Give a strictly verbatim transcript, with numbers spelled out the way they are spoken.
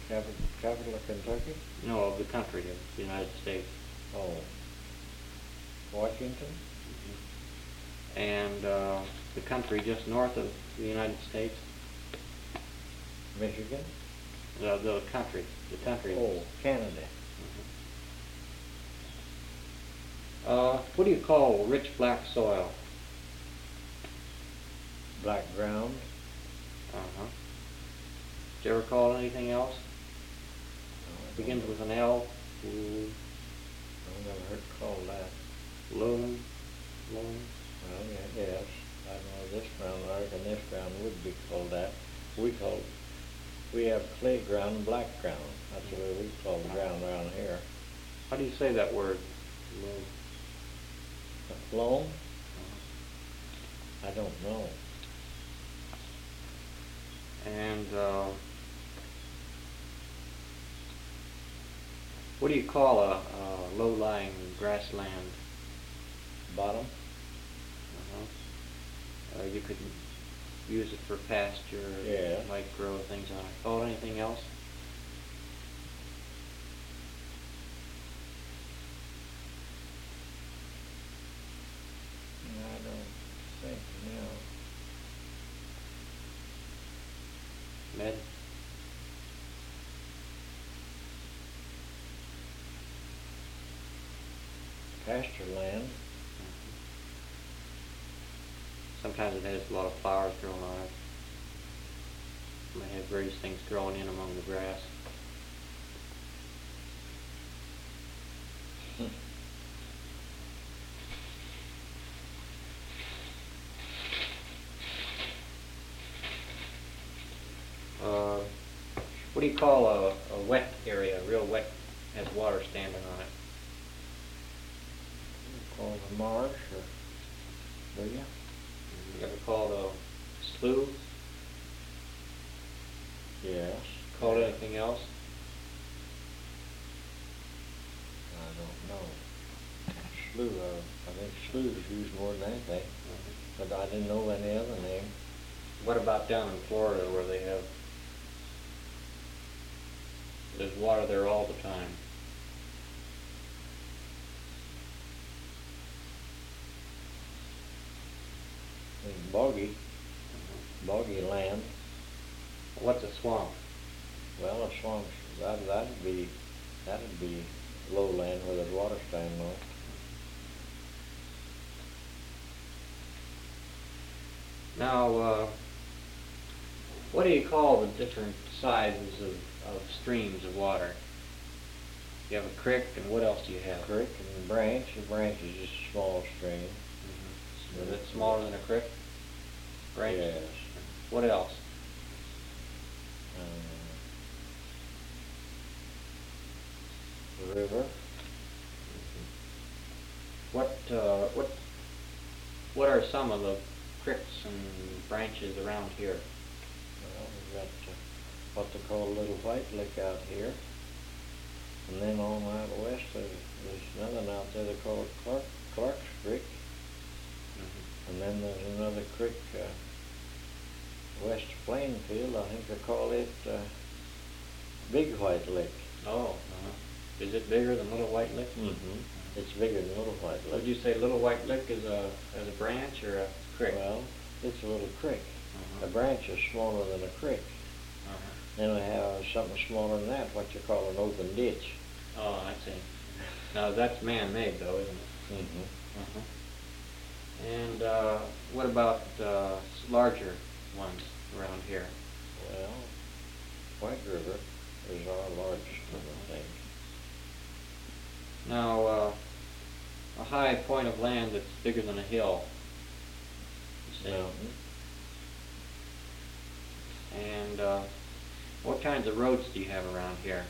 Capital, capital of Kentucky? No, of the country of the United States. Oh. Washington? Mm-hmm. And uh, the country just north of the United States? Michigan? The, the country. The country. Oh, Canada. Mm-hmm. Uh, what do you call rich black soil? Black ground. Uh-huh. Did you ever call it anything else? No, Begins with an L. I've never heard it called that. Loam. Loam. Well, yeah, yes. I know this ground, I reckon this ground would be called that. We call, we have clay ground and black ground. That's the way we call the ground around here. How do you say that word? Loam. Loam? I don't know. And uh, what do you call a, a low-lying grassland? Bottom? Uh-huh. Uh, you could use it for pasture, yeah. Might grow things on it. Oh, anything else? I don't think, no. Med? Pasture land. Mm-hmm. Sometimes it has a lot of flowers growing on it. It may have various things growing in among the grass. Uh, what do you call a, a wet area, real wet, has water standing on it? Call it a marsh, or do you? You ever called a slough? Yes. Called anything else? I don't know. Slough, uh, I think slough is used more than anything, Mm-hmm. but I didn't know any other name. What about down in Florida where they have, there's water there all the time? It's boggy, Mm-hmm. boggy land. What's a swamp? Well, a swamp, that, that'd be, that'd be lowland where there's water standing on it. Now, uh, what do you call the different sizes of, of streams of water? You have a creek, and what else do you have? Creek and branch, a branch is just a small stream. Mm-hmm. Is it smaller than a creek? Branch? Yes. What else? Uh, river. What, uh, what, what are some of the creeks and branches around here? Well, we've got uh, what they call Little White Lick out here. And then on out west, there's, there's another out there they call it Clark, Clark's Creek. Mm-hmm. And then there's another creek uh, west of Plainfield. I think they call it uh, Big White Lick. Oh, uh-huh. Is it bigger than Little White Lick? Mm-hmm. It's bigger than Little White Lick. Would you say Little White Lick is a, as a branch or a creek? Well, it's a little creek. Uh-huh. A branch is smaller than a creek. Uh-huh. Then we have something smaller than that, what you call an open ditch. Oh, I see. Now that's man-made though, isn't it? Mm-hmm. Uh-huh. And uh, what about uh, larger ones around here? Well, White River is our largest one, I think. Now, uh, a high point of land that's bigger than a hill. You say. Mountain. And uh, what kinds of roads do you have around here?